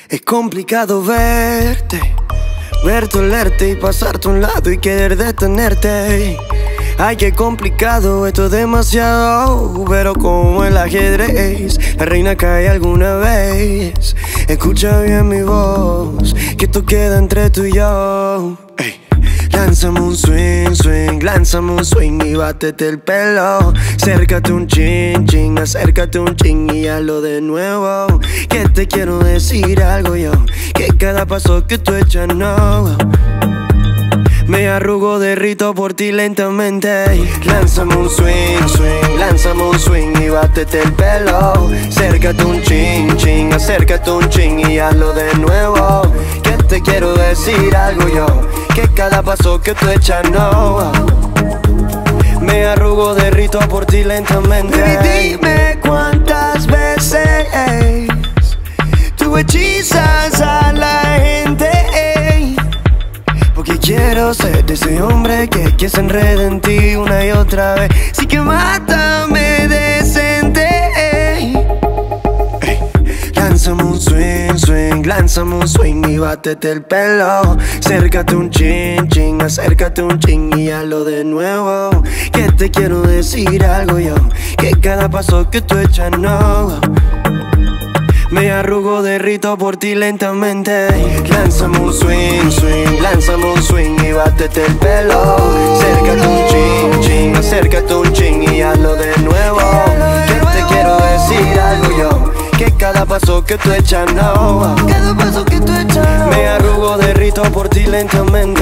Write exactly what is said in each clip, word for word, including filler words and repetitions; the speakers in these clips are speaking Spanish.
Es complicado verte, verte, olerte y pasarte a un lado y querer detenerte. Ay, qué complicado, esto es demasiado. Pero como el ajedrez, la reina cae alguna vez. Escucha bien mi voz, que esto queda entre tú y yo. Ey. Lánzame un swing, swing, lánzame un swing y bátete el pelo. Acércate un chin, chin, acércate un chin y hazlo de nuevo. Que te quiero decir algo yo, que cada paso que tú echas no. Me arrugo, derrito por ti lentamente. Lánzame un swing, swing, lánzame un swing y bátete el pelo. Acércate un chin, chin, acércate un chin y hazlo de nuevo. Que te quiero decir algo yo, que cada paso que tú echas no. Me arrugo, derrito por ti lentamente. Baby, dime cuántas veces tú hechizas a la gente. Porque quiero ser de ese hombre que, que se enreda en ti una y otra vez. Así que mátame decente. Ey. Ey. Lánzame un swing, swing, lánzame un swing y bátete el pelo. Acércate un chin, chin, acércate un chin y hazlo de nuevo. Que te quiero decir algo yo, que cada paso que tú echas no. Me arrugo, derrito por ti lentamente. Lánzame un swing, swing, lánzame un swing y bátete el pelo. Acércate un chin, chin, acércate un chin y hazlo de nuevo. Que te quiero decir algo yo, que cada paso que tú echas no. Cada paso que tú echas no. Me arrugo, derrito por ti lentamente.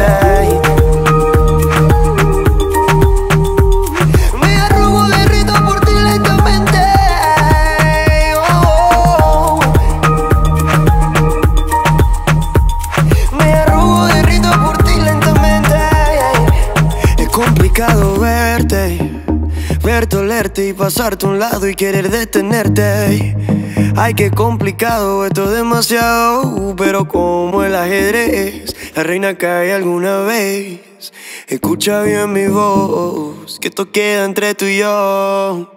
Complicado verte, verte, olerte y pasarte a un lado y querer detenerte. Ay, qué complicado, esto es demasiado. Pero como el ajedrez, la reina cae alguna vez. Escucha bien mi voz, que esto queda entre tú y yo.